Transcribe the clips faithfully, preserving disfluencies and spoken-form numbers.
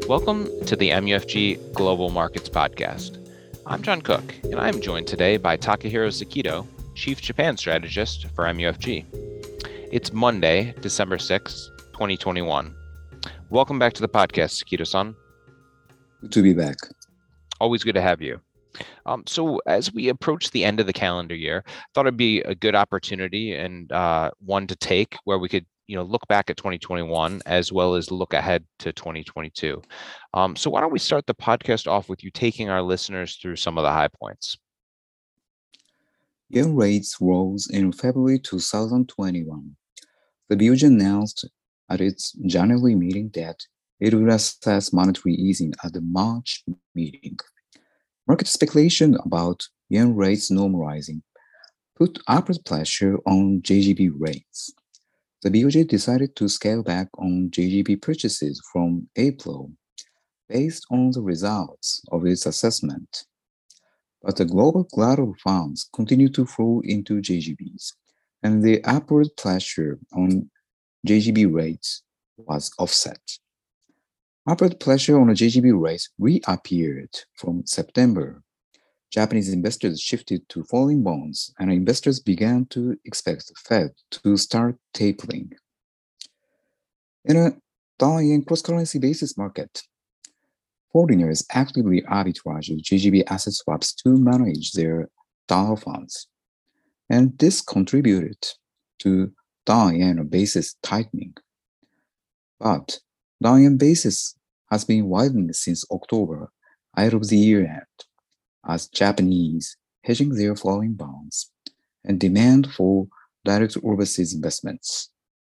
Welcome to the M U F G Global Markets Podcast. I'm John Cook, and I'm joined today by Takahiro Sekito, Chief Japan Strategist for M U F G. It's Monday, December sixth, twenty twenty-one. Welcome back to the podcast, Sekito-san. Good to be back. Always good to have you. Um, so as we approach the end of the calendar year, I thought it'd be a good opportunity and uh, one to take where we could you know, look back at twenty twenty-one as well as look ahead to twenty twenty-two. Um, so why don't we start the podcast off with you taking our listeners through some of the high points? Yen rates rose in February two thousand twenty-one. The B O J announced at its January meeting that it would assess monetary easing at the March meeting. Market speculation about yen rates normalizing put upward pressure on J G B rates. The B O J decided to scale back on J G B purchases from April based on the results of its assessment. But the global collateral funds continue to flow into J G Bs, and the upward pressure on J G B rates was offset. Upward pressure on the J G B rates reappeared from September. Japanese investors shifted to falling bonds, and investors began to expect the Fed to start tapering. In a dollar-yen cross-currency basis market, foreigners actively arbitrage J G B asset swaps to manage their dollar funds, and this contributed to dollar-yen basis tightening. But dollar-yen basis has been widening since October, ahead of the year-end, as Japanese hedging their falling bonds and demand for direct overseas investments.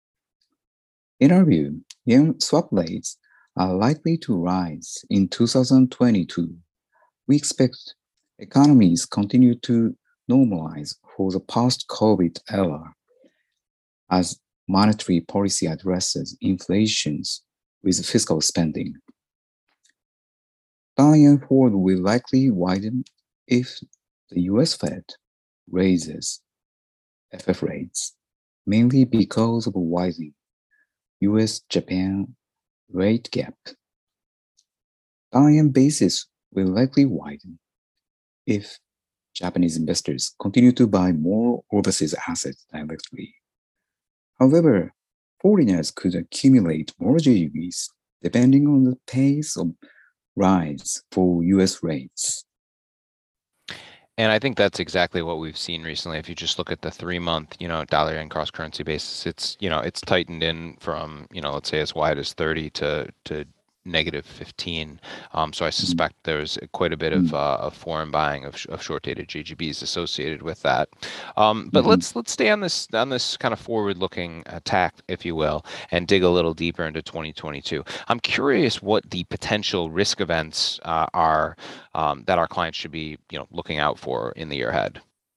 In our view, yen swap rates are likely to rise in two thousand twenty-two. We expect economies continue to normalize for the post-COVID era as monetary policy addresses inflations with fiscal spending. Dollar-yen forward will likely widen if the U S Fed raises F F rates, mainly because of a widening U S Japan rate gap. Dollar-yen basis will likely widen if Japanese investors continue to buy more overseas assets directly. However, foreigners could accumulate more J G Bs depending on the pace of rise for U S rates. And I think that's exactly what we've seen recently. If you just look at the three-month, you know, dollar yen cross-currency basis, it's, you know, it's tightened in from, you know, let's say as wide as thirty to to negative fifteen. Um, so I suspect mm. there's quite a bit of, uh, of foreign buying of, of short-dated J G Bs associated with that. Um, but mm-hmm. let's let's stay on this on this kind of forward-looking tack, if you will, and dig a little deeper into twenty twenty-two. I'm curious what the potential risk events uh, are um, that our clients should be, you know, looking out for in the year ahead.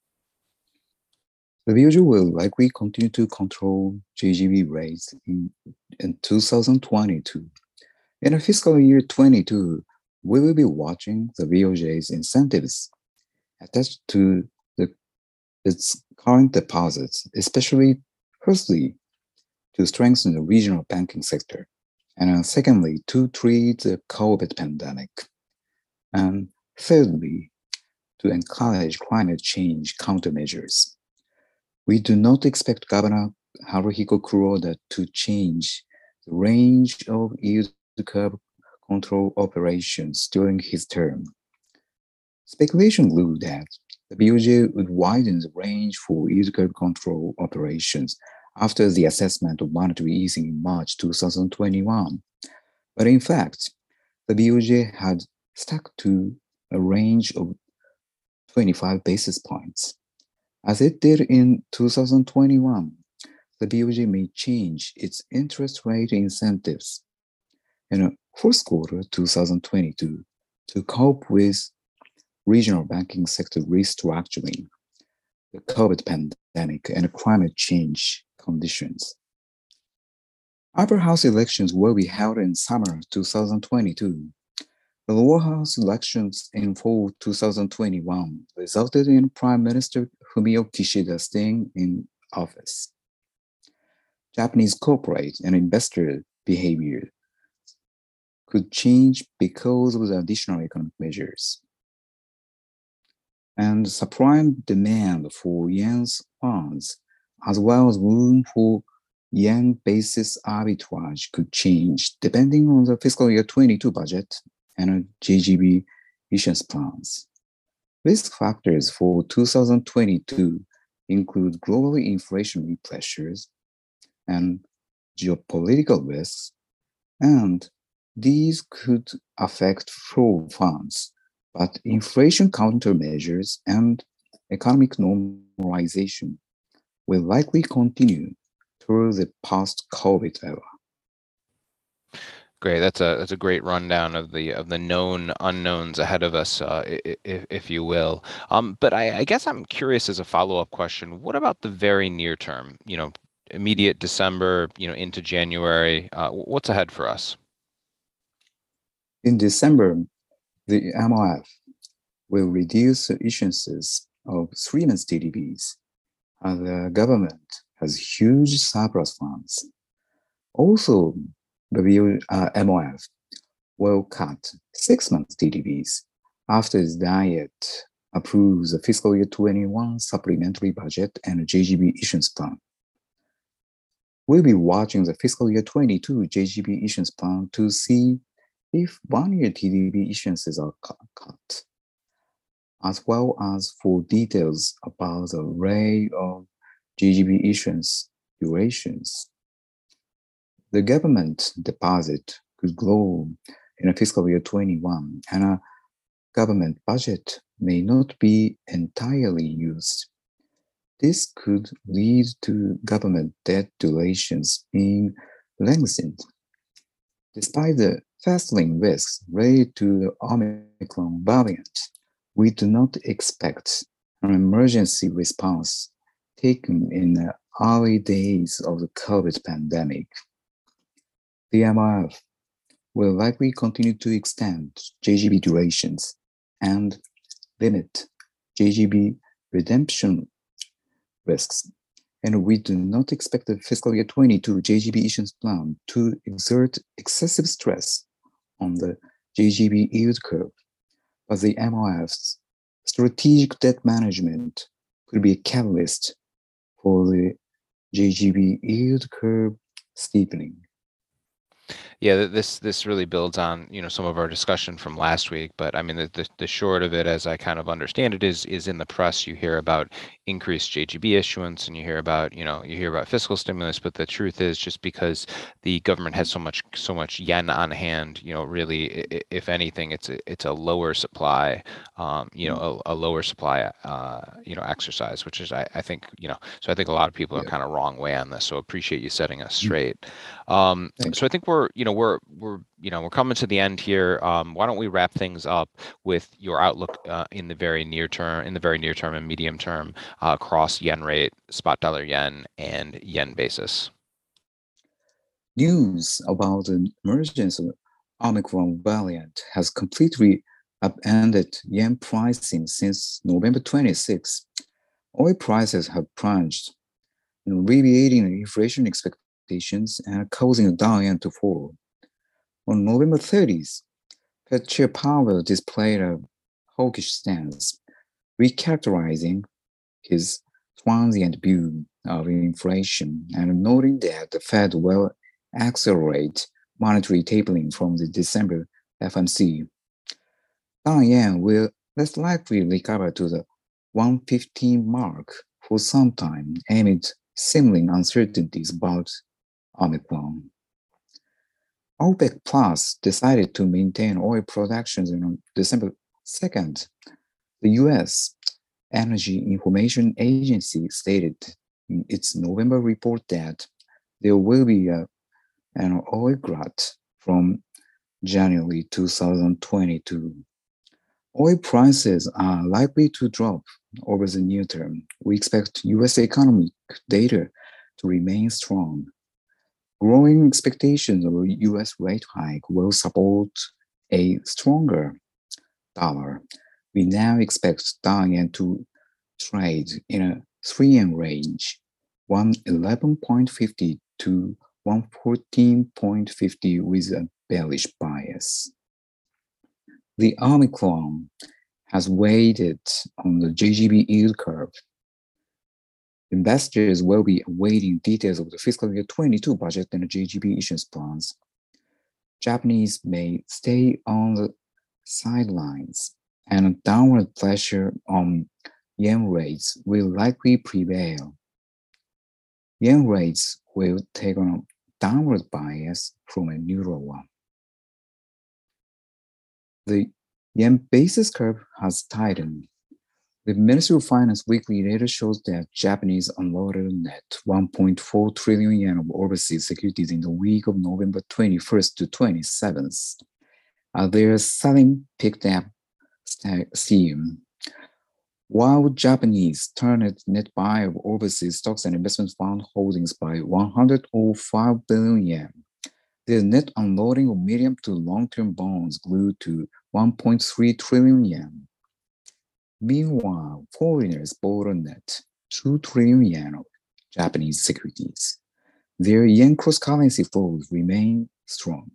The B O J will likely continue to control J G B rates in, in two thousand twenty-two. In a fiscal year twenty-two, we will be watching the B O J's incentives attached to the, its current deposits, especially firstly, to strengthen the regional banking sector, and uh, secondly, to treat the COVID pandemic, and thirdly, to encourage climate change countermeasures. We do not expect Governor Haruhiko Kuroda to change the range of yield curve control operations during his term. Speculation grew that the B O J would widen the range for yield curve control operations after the assessment of monetary easing in March two thousand twenty-one. But in fact, the B O J had stuck to a range of twenty-five basis points. As it did in two thousand twenty-one, the B O J may change its interest rate incentives in the first quarter two thousand twenty-two to cope with regional banking sector restructuring, the COVID pandemic, and climate change conditions. Upper house elections will be held in summer two thousand twenty-two. The lower house elections in fall two thousand twenty-one resulted in Prime Minister Fumio Kishida staying in office. Japanese corporate and investor behavior could change because of the additional economic measures. And supply and demand for yen's funds, as well as room for yen basis arbitrage could change depending on the fiscal year twenty-two budget and J G B issuance plans. Risk factors for two thousand twenty-two include global inflationary pressures and geopolitical risks, and these could affect flow of funds, but inflation countermeasures and economic normalization will likely continue through the post-COVID era. Great. That's a that's a great rundown of the of the known unknowns ahead of us, uh, if, if you will. Um, but I, I guess I'm curious as a follow-up question. What about the very near term? You know, immediate December, you know, into January. Uh, what's ahead for us? In December, the M O F will reduce the issuances of three-month T D Bs, as the government has huge surplus funds. Also, the uh, M O F will cut six-month T D Bs after its diet approves the fiscal year twenty-one supplementary budget and J G B issuance plan. We'll be watching the fiscal year twenty-two J G B issuance plan to see if one-year T D B issuances are cut, as well as for details about the array of J G B issuance durations. The government deposit could grow in a fiscal year twenty-one, and a government budget may not be entirely used. This could lead to government debt durations being lengthened. Despite the festering risks related to the Omicron variant, we do not expect an emergency response taken in the early days of the COVID pandemic. The M O F will likely continue to extend J G B durations and limit J G B redemption risks, and we do not expect the fiscal year twenty-two J G B issuance plan to exert excessive stress on the J G B yield curve, but the M O F's strategic debt management could be a catalyst for the J G B yield curve steepening. Yeah, this this really builds on, you know, some of our discussion from last week. But I mean, the, the the short of it, as I kind of understand it, is is in the press you hear about increased J G B issuance, and you hear about, you know, you hear about fiscal stimulus. But the truth is, just because the government has so much so much yen on hand, you know, really, if anything, it's a, it's a lower supply, um, you know, a, a lower supply, uh, you know, exercise, which is I, I think, you know, so I think a lot of people are Yeah. kind of wrong way on this. So appreciate you setting us straight. Um, Thank so I think we're, you know, we're we're you know we're coming to the end here. Um, why don't we wrap things up with your outlook uh, in the very near term, in the very near term and medium term uh, across yen rate, spot dollar yen, and yen basis. News about the emergence of Omicron variant has completely upended yen pricing since November twenty-sixth. Oil prices have plunged, alleviating the inflation expectations and causing the Dow yen to fall. On November thirtieth, Fed Chair Powell displayed a hawkish stance, recharacterizing his transient view of inflation and noting that the Fed will accelerate monetary tapering from the December F O M C. Dow yen will less likely recover to the one fifteen mark for some time amid seeming uncertainties about Omicron. OPEC Plus decided to maintain oil production on December second. The U S Energy Information Agency stated in its November report that there will be a, an oil glut from January two thousand twenty-two. Oil prices are likely to drop over the near term. We expect U S economic data to remain strong. Growing expectations of a U S rate hike will support a stronger dollar. We now expect Dow yen to trade in a three yen range, one eleven point five zero to one fourteen point five zero with a bearish bias. bias. The Omicron has weighed on the J G B yield curve. Investors will be awaiting details of the fiscal year twenty-two budget and the J G B issuance plans. Japanese may stay on the sidelines, and downward pressure on yen rates will likely prevail. Yen rates will take on a downward bias from a neutral one. The yen basis curve has tightened. The Ministry of Finance weekly data shows that Japanese unloaded net one point four trillion yen of overseas securities in the week of November twenty-first to twenty-seventh. Uh, their selling picked up steam, while Japanese turned net buy of overseas stocks and investment fund holdings by one hundred five billion yen. Their net unloading of medium to long-term bonds grew to one point three trillion yen. Meanwhile, foreigners bought a net two trillion yen of Japanese securities. Their yen cross-currency flows remain strong.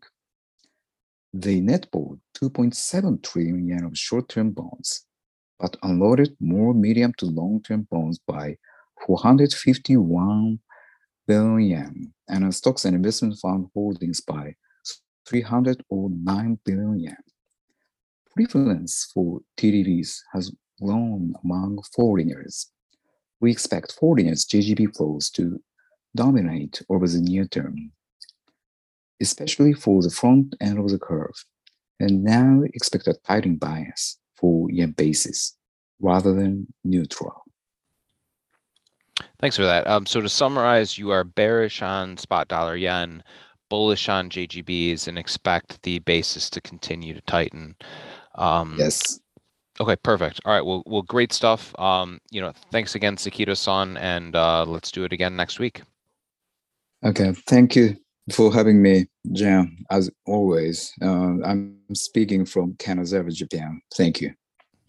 They net bought two point seven trillion yen of short-term bonds, but unloaded more medium to long-term bonds by four hundred fifty-one billion yen and stocks and investment fund holdings by three hundred nine billion yen. Preference for T D Ds has grown among foreigners. We expect foreigners' J G B flows to dominate over the near term, especially for the front end of the curve, and now expect a tightening bias for yen basis rather than neutral. Thanks for that. Um, so to summarize, you are bearish on spot dollar yen, bullish on J G Bs, and expect the basis to continue to tighten. Um, yes. Okay, perfect. All right. Well, well, great stuff. Um, you know, thanks again, Sekito-san, and uh, let's do it again next week. Okay, thank you for having me, Jan. As always, uh, I'm speaking from Kanazawa, Japan. Thank you.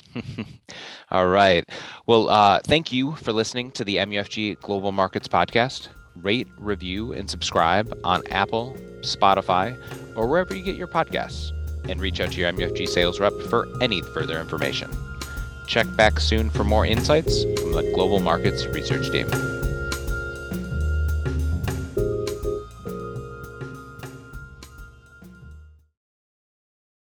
All right. Well, uh, thank you for listening to the M U F G Global Markets Podcast. Rate, review, and subscribe on Apple, Spotify, or wherever you get your podcasts. And reach out to your M U F G sales rep for any further information. Check back soon for more insights from the Global Markets Research Team.